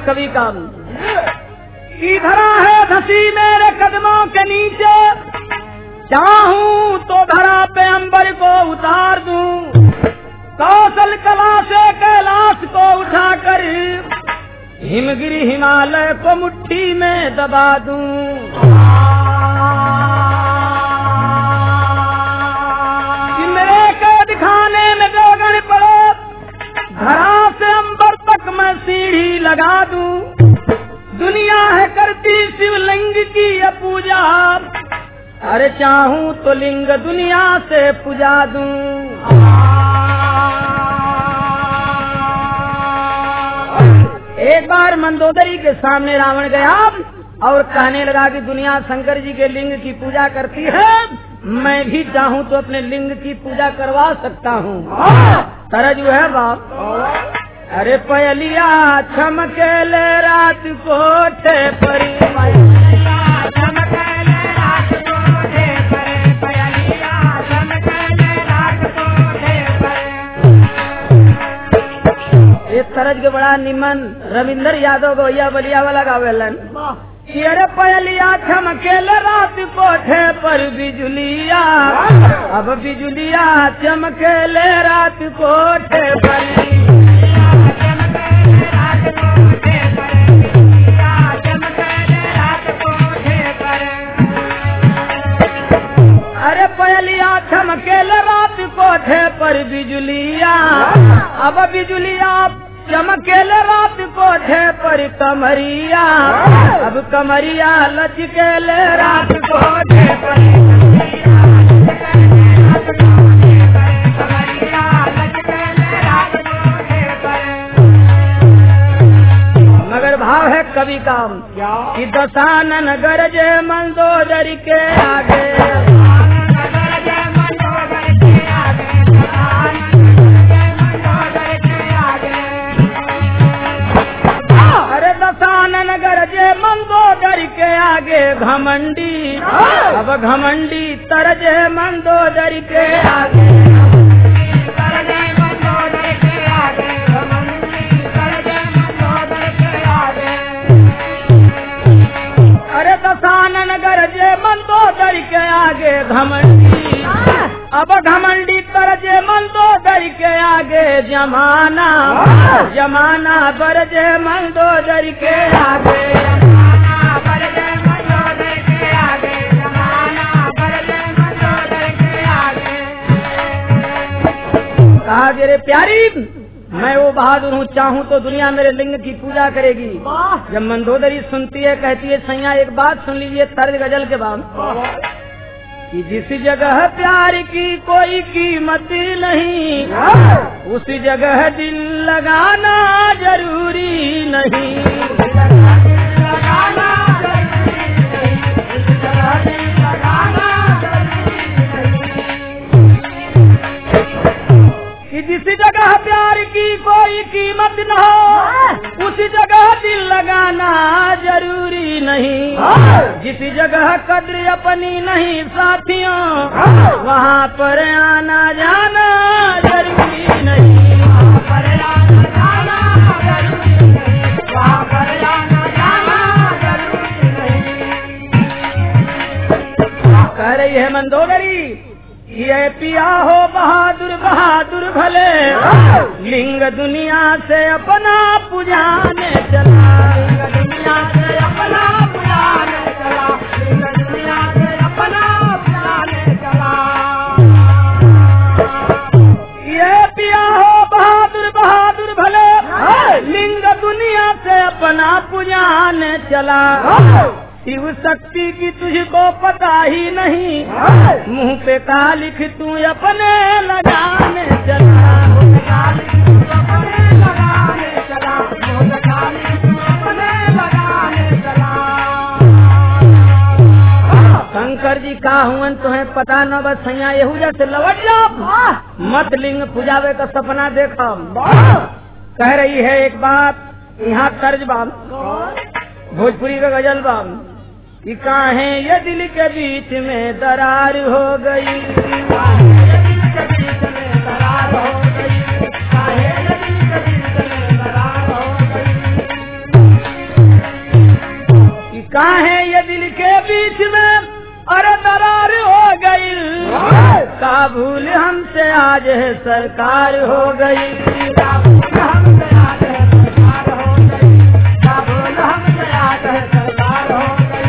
कवि का, की धरा है धसी मेरे कदमों के नीचे, चाहूं तो धरा पे अंबर को उतार दूं, कौशल कला से कैलाश को उठाकर हिमगिरी हिमालय को मुट्ठी में दबा दूं। कि मेरे कैद खाने में जो गण पड़े, धरा से अंबर तक मैं सीढ़ी लगा दूं। दुनिया है करती शिवलिंग की ये पूजा, अरे चाहूं तो लिंग दुनिया से पूजा दूं। एक बार मंदोदरी के सामने रावण गया और कहने लगा कि दुनिया शंकर जी के लिंग की पूजा करती है, मैं भी चाहूं तो अपने लिंग की पूजा करवा सकता हूँ। तरजू है बाप। अरे पयलिया चमकेले रात कोठे पर, इस तरज के बड़ा निमन रविंदर यादव गोया बलिया वाला गावेलन। अरे पयलिया चमकेले रात कोठे पर बिजुलिया, अब बिजुलिया चमकेले रात कोठे पर। अरे पयलिया चमकेले रात कोठे पर बिजुलिया, अब बिजुलिया चमकेले रात कोठे पर कमरिया, अब कमरिया लचकेले रात कोठे पर। मगर भाव है कवि का कि दशानन गरजे मंदोदरी के आगे, गरजे मंदोदरी के आगे घमंडी, अब घमंडी तरजे मंदोदरी के आगे। अरे दशानन गरजे मंदोदरी के आगे घमंडी, अब घमंडी तरजे मंदोदरी के आगे जमाना, जमाना बरजे मंदोदरी के आगे। कहा रे प्यारी, मैं वो बहादुर हूँ, चाहूँ तो दुनिया मेरे लिंग की पूजा करेगी। जब मंदोदरी सुनती है कहती है सैया एक बात सुन लीजिए तर्ज गजल के बाद, कि जिस जगह प्यार की कोई कीमत नहीं, उस जगह दिल लगाना जरूरी नहीं। कि जिस जगह प्यार की कोई कीमत न हो, उस जगह दिल लगाना जरूरी नहीं। जिस जगह कद्र अपनी नहीं साथियों, वहाँ पर आना जाना जरूरी नहीं। कह रही है मंदोदरी, ये पिया हो बहादुर बहादुर भले, लिंग दुनिया से अपना पुजाने चला, लिंग दुनिया से अपना पुजाने चला, लिंग दुनिया से अपना पुजाने चला। ये पिया हो बहादुर बहादुर भले, लिंग दुनिया से अपना पुजाने चला। शिव शक्ति की तुझको पता ही नहीं, मुंह पे का लिख तू अपने लगाने चला, अपने लगाने चला, अपने लगाने चला। शंकर जी का हुन तुम्हें पता न, बस सैया यहू जैसे लवट जाओ, मत लिंग पुजावे का सपना देखो। कह रही है एक बात, यहाँ तर्ज बाम भोजपुरी का गजल बाम, कि काहे ये दिल के बीच में दरार हो गई, काहे ये दिल के बीच में दरार हो गई, काहे ये दिल के बीच में दरार हो गई। हमसे आज है सरकार हो गई, क्या बोल हमसे आज है सरकार हो गई, क्या बोल हमसे आज है सरकार हो गई।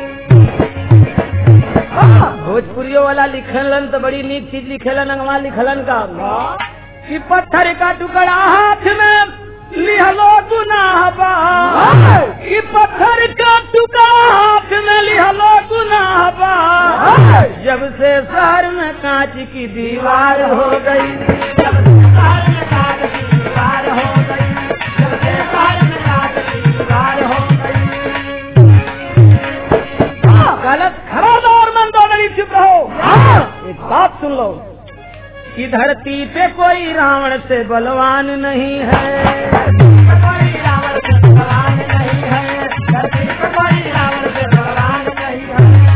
भोजपुरियों वाला लिखलन तो बड़ी नीक चीज लिखेलन, अंगवा लिखलन का कि पत्थर का टुकड़ा हाथ में लिहलो गुनाह बा, कि पत्थर का टुकड़ा हाथ में लिहलो गुनाह बा, जब से शहर में कांच की दीवार हो गई, जब से शहर में कांच की दीवार हो गई, जब से शहर में कांच की दीवार हो गई। गलत खबरदार मंदोदरी चुप रहो। एक बात सुन लो कि धरती पे कोई रावण से बलवान नहीं है, कोई रावण से बलवान नहीं है, धरती पे कोई रावण से बलवान नहीं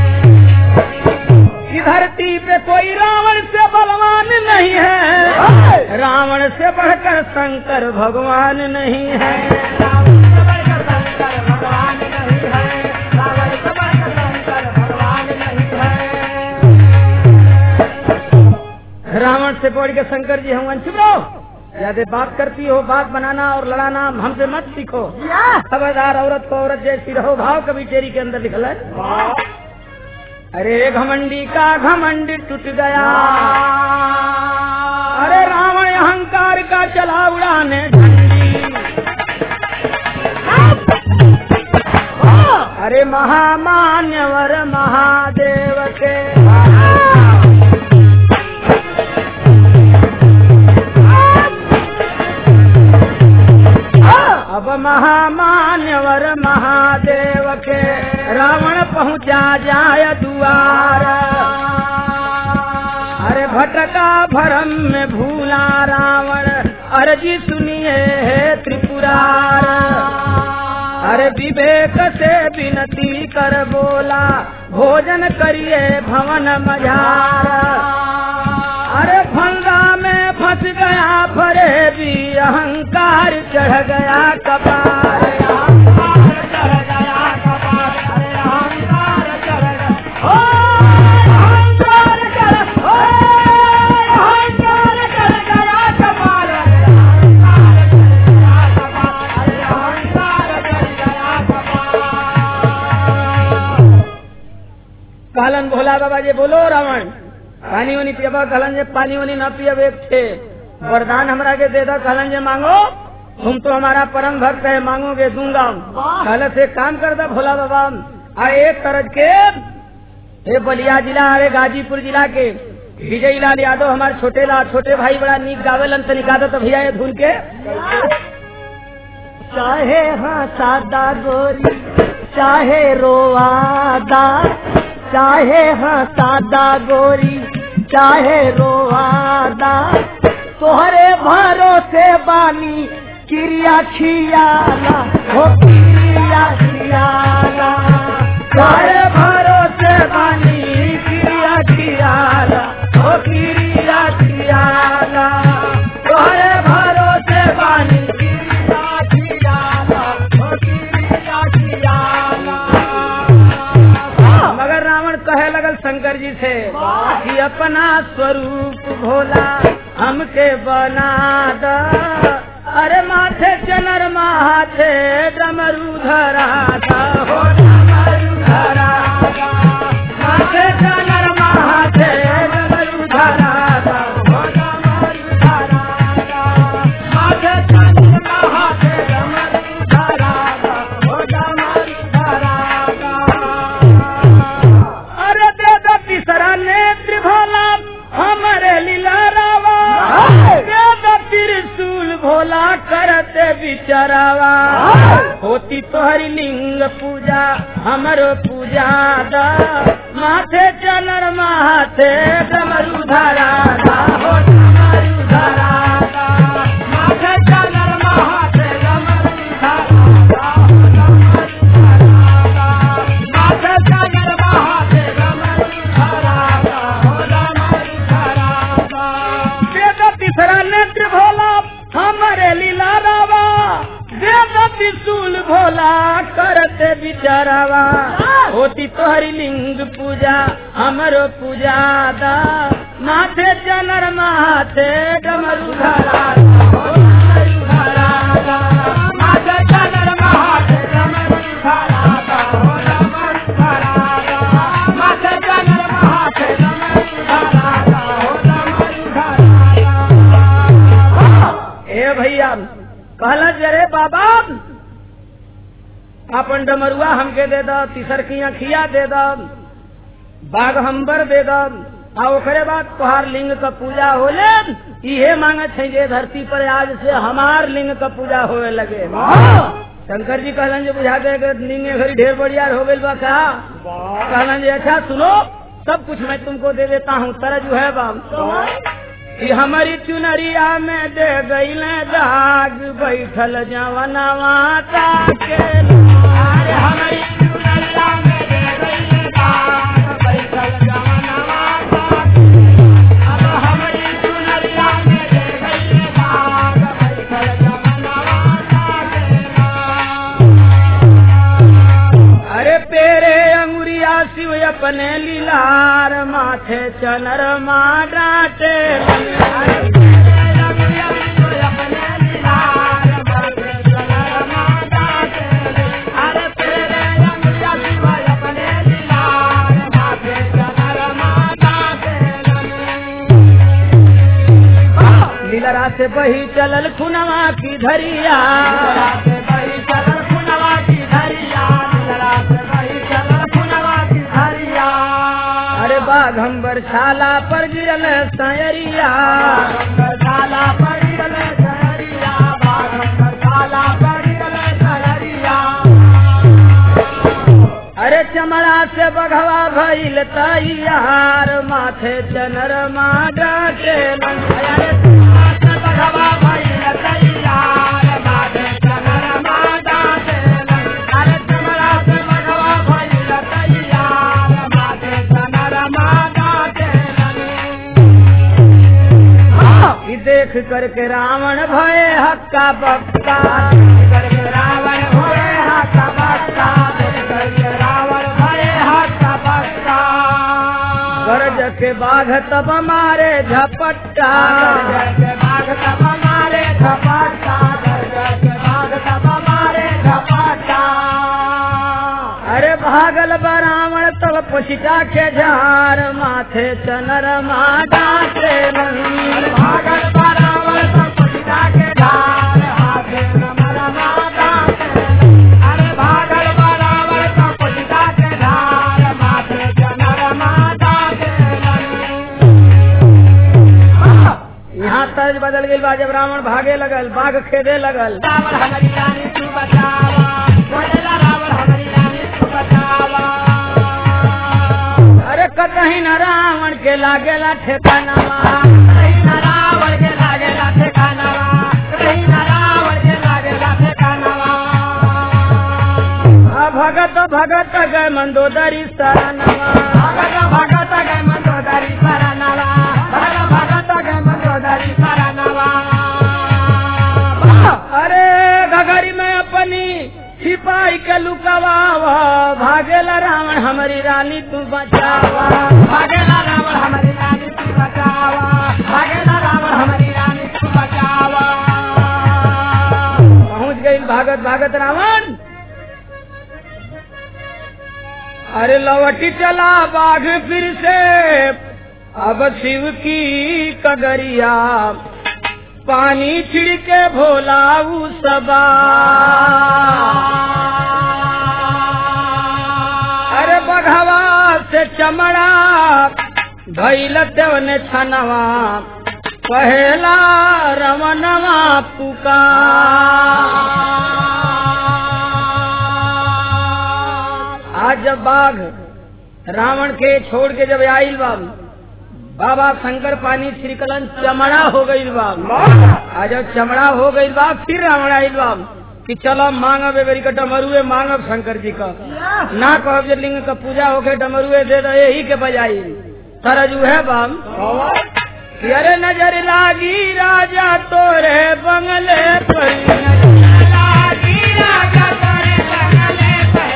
है, कि धरती पे कोई रावण से बलवान नहीं है, रावण से बढ़कर शंकर भगवान नहीं है, रावण से बढ़कर शंकर भगवान नहीं है, रावण से बढ़कर शंकर भगवान नहीं है। रावण से बढ़ के शंकर जी हम चुप रहो, ज्यादा बात करती हो, बात बनाना और लड़ाना हमसे मत सीखो। खबरदार, औरत को औरत जैसी रहो, भाव कभी तेरी के अंदर लिखल है। अरे घमंडी का घमंड टूट गया, अरे रावण अहंकार का चला उड़ाने झंडी, अरे महामान्यवर महादेव के अब महामान्यवर महादेव के रावण पहुँचा जाय दुआर, अरे भटका भरम में भूला रावण, अर्जी सुनिए है त्रिपुरार, अरे विवेक से विनती कर बोला भोजन करिए भवन मझार, अरे फंदा में फंस गया फरे भी अहंकार चढ़ गया कपार, चढ़ गया कपार, अरे अहंकार चढ़ गया, अहंकार चढ़ गया कपार, अरे अहंकार चढ़ गया कपार। कालन भोला बाबा जी बोलो रावण पानी वानी पियाबा, कहलन जे पानी वानी न पियब, एक थे वरदान हमरा के दे दो, कहलन जे मांगो, तुम तो हमारा परम भक्त है, मांगोगे दूंगा। कहल से काम कर दो भोला बाबा, एक तरह के ये बलिया जिला, अरे गाजीपुर जिला के विजय लाल यादव हमारे छोटे भाई बड़ा नीक गावेलन, तो निकाल दो तो भैया ये धुन के। चाहे हाँ सादा गोरी चाहे रोवादा, चाहे हाँ सादा गोरी चाहे रोवादा, तोहरे भरोसे बानी क्रिया खियाला, हो क्रिया खियाला, तोहरे भरोसे बानी क्रिया खियाला, हो क्रिया खियाला, तोहरे भरोसे बानी क्रिया खियाला, हो क्रिया खियाला। मगर रावण कहे लगल शंकर जी से कि अपना स्वरूप भोला हमके बना द, अरे माथे चनर माथे डमरू धरा दा, हो डमरू धरा दा, माथे चनर माथे डमरू धरा दा, हो डमरू धरा दा, माथे चनर माथे डमरू धरा दा, हो डमरू धरा दा। अरे दे दो तीसरा नेत्र भोला हमारे लीला रावा, दे दो त्रिशूल भोला करते बिचारावा, होती तोहरी लिंग पूजा हमरो पूजा दा, माथे चनर माथे डमरू धरा दा, हो डमरू धरा दा, माथे चनर माथे डमरू धरा दा, हो डमरू धरा दा, माथे चनर माथे डमरू धरा दा, हो डमरू धरा दा। दे दो तीसरा नेत्र भोला हमारे लीला रावा, दे दो त्रिशूल भोला करते बिचारावा, होती तोहरी लिंग पूजा हमरो पूजा दा, माथे चनर माथे डमरू धरा माथे चनर माथे डमरू धरा माथे चनर माथे डमरू धरा ए भैया कहला जरे बाबा अपन डमरुआ हमके दे दो, तीसर की अखिया दे दो, बाघ हम्बर दे दो, ओकरे बाद तोहार लिंग का पूजा होले। इहे मांगे छे जे धरती पर आज से हमार लिंग का पूजा होए लगे। शंकर जी कहलन जे बुझा दे लिंग घड़ी ढेर बढ़िया हो गई बा का। कहलन जे अच्छा सुनो सब कुछ मैं तुमको दे देता हूँ। तरजू है बाम कि हमारी चुनरिया में दे गई दाग बैठल जवना माता के हमारी चुनरिया में दे गई दाग बैठल जवना माता के। अब हमारी चुनरिया में दे गई दाग बैठल जवना माता के। अरे पेरे अंगुरिया शिव अपने लीलार माथे चनर मा डांटे लीलरा से बही चलल खुनवा की धरिया बाघम्बर छाला पर गिरल सयरिया छाला पर गिरल सयरिया बाघम्बर छाला पर गिरल सयरिया। अरे चमड़ा से बघवा भइल तैयार माथे चनर मा डांटे बघवा भइल तैयार माथे चनर मा डांटे। अरे चमड़ा से बघवा भइल तैयार माथे चनर मा डांटे। देख करके रावण भये हक्का बक्का करके रावण भये हक्का बक्का करके रावण भये हक्का बक्का। गरज के बाघ तब मारे झपट्टा गरज के बाघ तब मारे झपट्टा गरज के बाघ तब मारे झपट्टा। अरे भागल बरावण तब पुछिटा के झार माथे चनर मा डांटे भागल बरावण तब पुछिटा के झार हाथे चनर मा डांटे। अरे भागल बरावण तब पुछिटा के झार माथे चनर मा डांटे। यहाँ तर्ज बदल गई बा जब रावण भागे लगल बाघ खेदे लगल। रावण हमारी रानी तू बचावा बोलेला रावण हमारी रानी तू बचावा। अरे कतही न रावण के लागेला ठेकानावा कहीं न रावण के लागेला ठेकानावा कहीं न रावण के लागेला ठेकानावा। भगत भगत गए मंदोदरी सरनवा भगत भगत गए मंदोदरी सरनवा भगत भगत गए मंदोदरी सरनवा। अरे घघरी में अपनी सिपाही के लुकावा भागेला रावण हमारी रानी तू बचावा भागेला रावण हमारी रानी तू बचावा भागेला रावण हमारी रानी तू बचावा। पहुंच गई भागत भागत रावण। अरे लौटी चला बाघ फिर से अब शिव की कगरिया पानी छिड़के भोला सबा। अरे बघवा से चमड़ा भइल देवने छनवा पहला रमनवा पुकार। आज जब बाघ रावण के छोड़ के जब आइल बाबा शंकर पानी छिड़कलन चमड़ा हो गई आज जब चमड़ा हो गई फिर रावण आइल कि चलो मांगब एबरी का डमरुए मांगब शंकर जी का ना कहब जे लिंग का पूजा होके डमरुए दे दो यही के बजाई तरजू है बाम। अरे नजर लागी राजा तोरे बंगले पर लागी राजा तोरे बंगले पर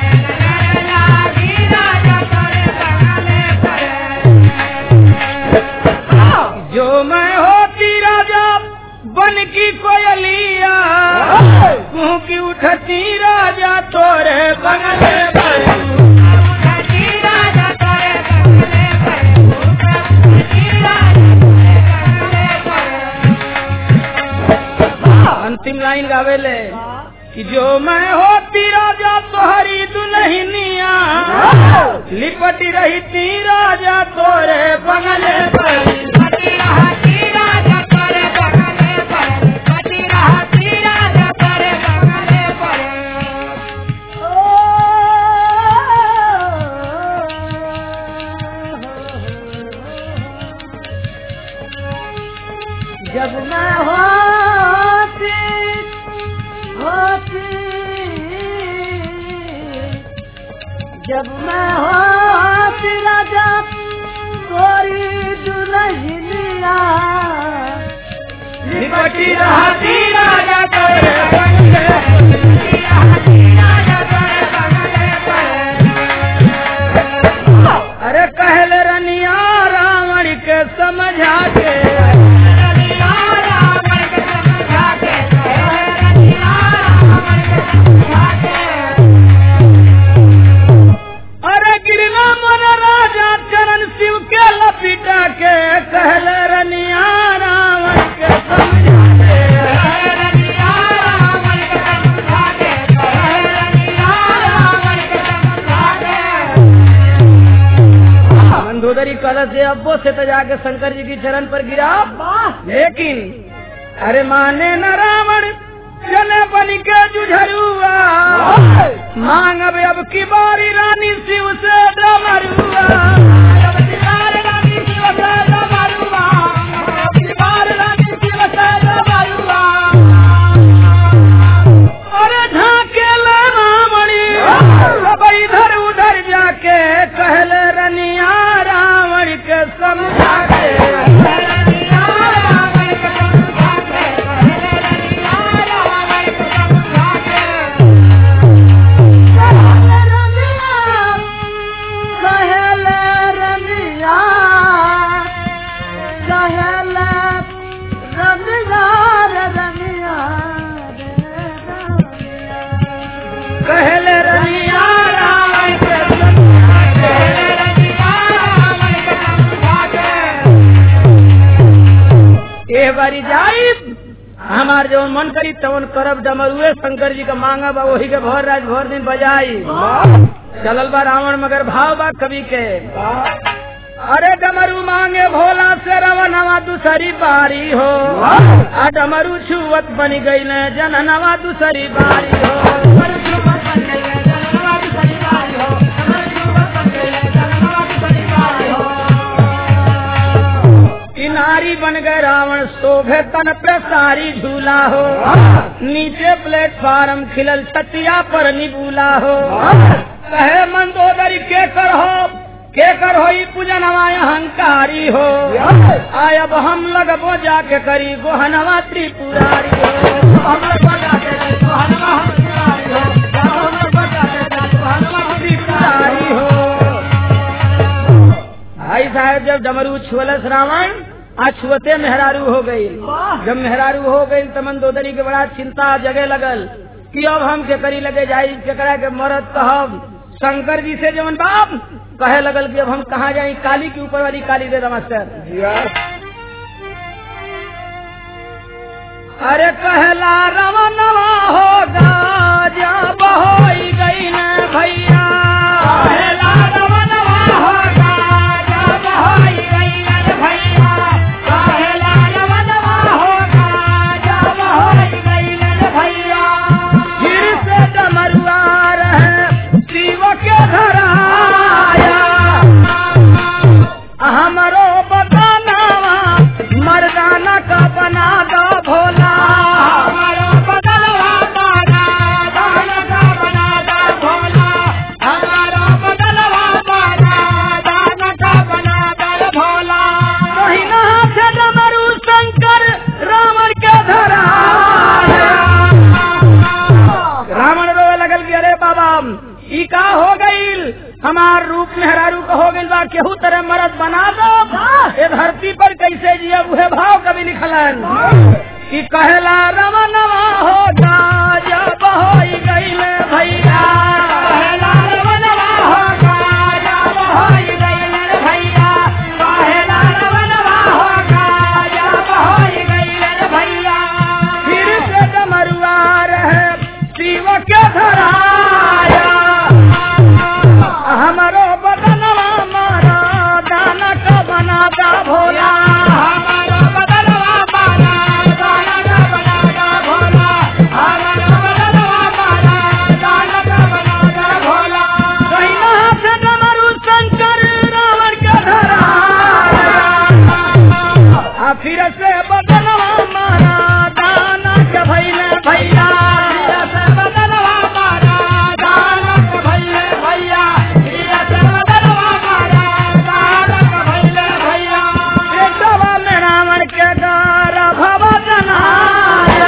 लागी राजा तोरे बंगले पर। राजा बन की कोयलिया कुहू की उठती राजा तोरे बंगले पर अंतिम लाइन गावेले कि जो मैं होती राजा तोहरी दुल्हनिया लिपटी रहती राजा तोरे बंगले पर जब मैं जब मैं होती राजा तोरी दुल्हनिया लिपटी रहती राजा तोरे बंगले अरे कहले रनिया रावण के समझा के शिव के लपीटा के कहले रनिया रावण के समझा मंदोदरी कलश से अब्बो से तो जाके शंकर जी की चरण पर गिरा लेकिन अरे माने न रावण चले बन के जुझरुआ मांग अब की बारी रानी शिव से डमरुआ अरे झाके ले रावणी सब इधर उधर जाके कहले रनिया रावण के समझा के कहले रनिया रावण के ए बारी जाई हमार जो मन करी तवन करब डमरुए शंकर जी का मांगा बा वही के भर रात भर दिन बजाई चलल बा रावण मगर भाव बा कवि के अरे डमरू मांगे भोला से रवनवा दूसरी बारी हो आ डमरू छुवत बन गई न जननवा दूसरी बारी हो नारी बन गए रावण शोभे तन पे सारी झूला हो नीचे प्लेटफार्म खिलल छतिया पर निबूला हो कहे मंदोदरी के कर हो पूजनवा अहंकारी हो आय अब हम लगबो जाके करी गोहनवा त्रिपुरारी हो त्रिपुरारी हो भाई साहब जब डमरू छुअलस रावण छुअते मेहरारू हो गई जब मेहरारू हो गई तो मंदोदरी के बड़ा चिंता जगे लगल कि अब हम के करी लगे जाई केकरा के मरद कहब शंकर जी से जवन बाप कहे लगल कि अब हम कहाँ जाई काली के ऊपर वाली काली दे मास्टर अरे कहला रवनवा होगा जब होई गई न भैया कहला रवनवा होगा जब होई गई न भैया कहला रवनवा होगा जब होई गई न भैया फिर से डमरुआ रहे शिव के घर आया हमरो बदनावा मर्दाना का बना दो भोला हमारो बदलवा बना दाना का बना दो भोला हमारो बदलवा बना दाना का बना दो भोला महीना से डमरू शंकर रावण के धरा रावण रोवे लगल कि अरे बाबा ई का हो गईल हमार रूप मेहरारू का हो गईल बा केहू तरह मरद बना दो ये धरती पर कैसे जिया उहे भाव कभी लिखलन कि कहला रमनवा होगा जब होई गईले भैया, कहला रमनवा होगा जब होई गईले भैया, कहला रमनवा होगा जब होई गईले भैया। फिर से डमरुआ रहे शिव के धराया, हमारो बदनवा मारा दाना का बना का भोला, हमारो बदनवा मारा दाना का बना का भोला, हमारो बदनवा मारा दाना का बना का भोला। कहिना से डमरू शंकर रावण के धराया, फिर से बदनवा मारा दाना के भैले भैया, फिर से बदनवा मारा दाना के भैले भैया, फिर से बदनवा मारा दाना के भैले भैया। पेटवा में रावण के गर्भ जनाया,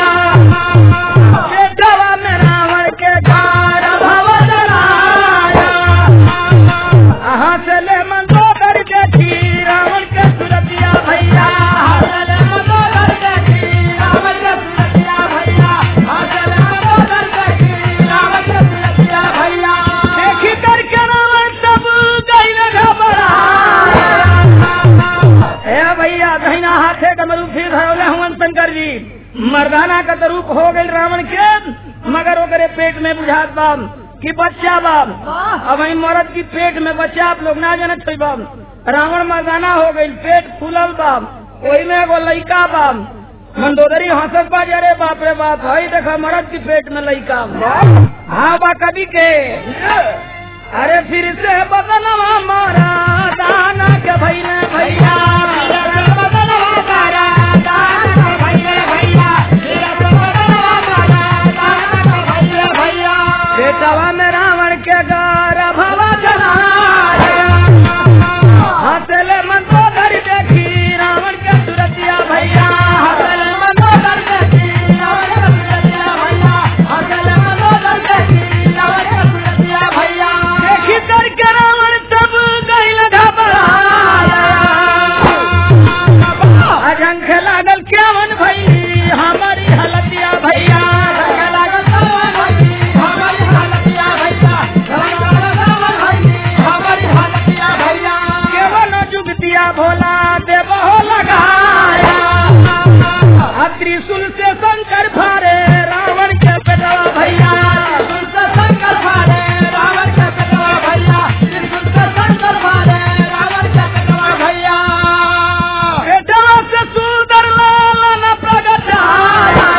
पेटवा में रावण के गर्भ जनाया, हाथ ले मंदोदर देखी रावण के सुरतिया भैया, हाथ ले मंदोदर देखी रावण के सुरतिया भैया, हाथ ले मंदोदर देखी रावण के सुरतिया भैया। देखी करके रावण सब गईले घबराया, ए भैया दहिना हाथे डमरू फिर धरौले हुवन शंकर जी। मर्दाना का रूप हो गई रावण के, मगर ओकरे पेट में बुझात बाम कि बच्चा बाम, अब वही मर्द की पेट में बच्चा आप लोग ना जानत हुई बाम। रावण मर्दाना हो गई, पेट फूलल बाम, वही में एगो लइका बाम। मंदोदरी हंसत बा, अरे बाप रे बाप, हई देखा मर्द की पेट में लइका। हाँ बा कभी के, अरे फिर से बदनवा मारा दाना के भैले भैया, फिर से बदनवा मारा दाना के भैले भैया, फिर से बदनवा मारा दाना के भैले भैया। पेटवा में रावण के गर्भ जनाया, हंसले मंदोदर देखी रावण के सुरतिया भैया, हंसले मंदोदर देखी रावण के सुरतिया भैया, हंसले मंदोदर देखी रावण के सुरतिया भैया। देखी करके रावण सब गईल घबराया, अजंख लागल केवन भैली हमारी हलतिया भैया, अजंख लागल केवन भैली हमारी हलतिया भैया, हमारी हलतिया भैया। केवन जुगतिया भोला देवो लगाया, त्रिशूल से शंकर फारे रावण के पेटवा भैया, त्रिशूल से शंकर फारे रावण के पेटवा भैया, त्रिशूल से शंकर फारे रावण के पेटवा भैया। पेटवा से सुंदर लालन प्रगट आया,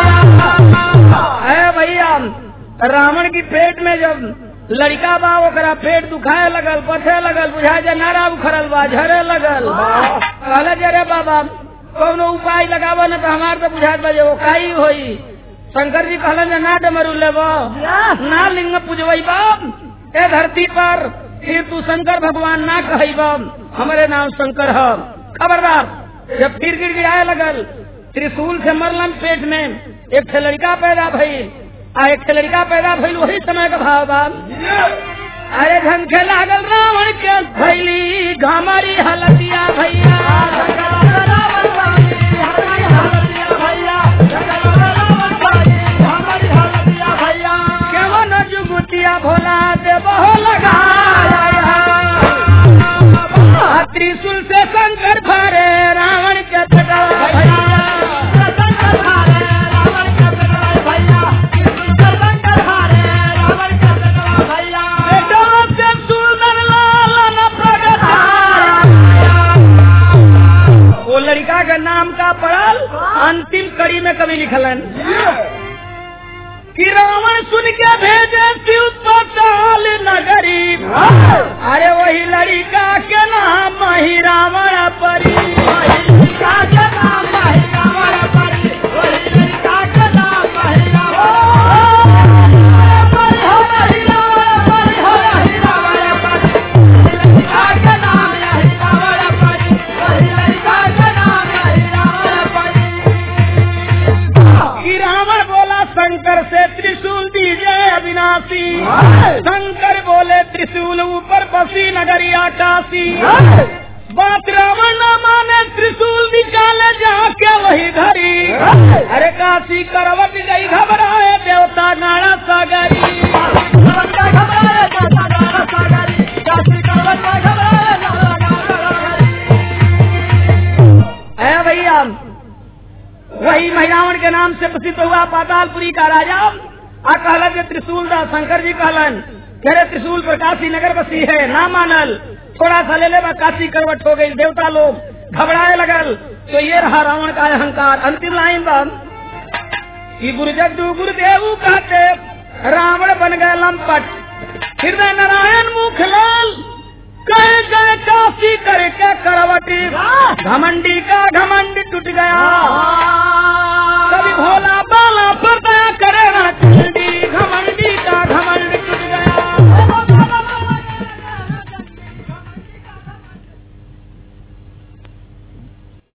भैया रावण की पेट में जब लड़का बा ओकरा पेट दुखाए लगल, पथे लगल, बुझाए जे नारा उखड़ल बा, झरे लगल। कहले जरे बाबा कौनो उपाय लगावा न तो हमार तो बुझात बा जे वो काई होई। शंकर जी कहलन जे ना डमरू लेबो, ना लिंग पूजवई बाप ए धरती पर, फिर तू शंकर भगवान ना कहबो, हमारे नाम शंकर है, खबरदार। जब फिर गिड़गिड़ाए लगल, त्रिशूल से मरलन पेट में, एक ठे लड़का पैदा भइल, एक ठे लड़का पैदा भइल, वही समय का भाव बा। अरे झंखे लागल रावण के भैली घमारी हलतिया भैया, केवन जुगुतिया भोला देवो लगाया, त्रिशूल से शंकर फारे रावण के पेटवा भैया, लड़का का नाम का पड़ल अंतिम कड़ी में कवि लिखलन कि रावण सुन के भेजे शिव पाताल नगरी, अरे वही लड़का के नाम ही रावण परी, वही लड़का के नाम ही रावण परी, वही लड़का के नाम ही शंकर से त्रिशूल दीजिए अविनाशी, शंकर बोले त्रिशूल ऊपर बसी नगरी आकाशी, बात रावण न माने त्रिशूल निकाले जाके वही घड़ी। अरे काशी करवट गई घबराए देवता गाना सागरी। भैया वही महिलावन के नाम से प्रसिद्ध हुआ पातालपुरी का राजा आ कहलन जे त्रिशूल दा। शंकर जी कहलन तेरे त्रिशूल पर काशी नगर बसी है ना मानल। थोड़ा सा ले काशी करवट हो गई। देवता लोग घबराए लगल। तो ये रहा रावण का अहंकार। अंतिम लाइन कि गुरुजगदू गुरुदेव कहते रावण बन गए लंपट। हृदय नारायण मुखलाल कह गए काशी करके करवटी। घमंडी का घमंड टूट गया।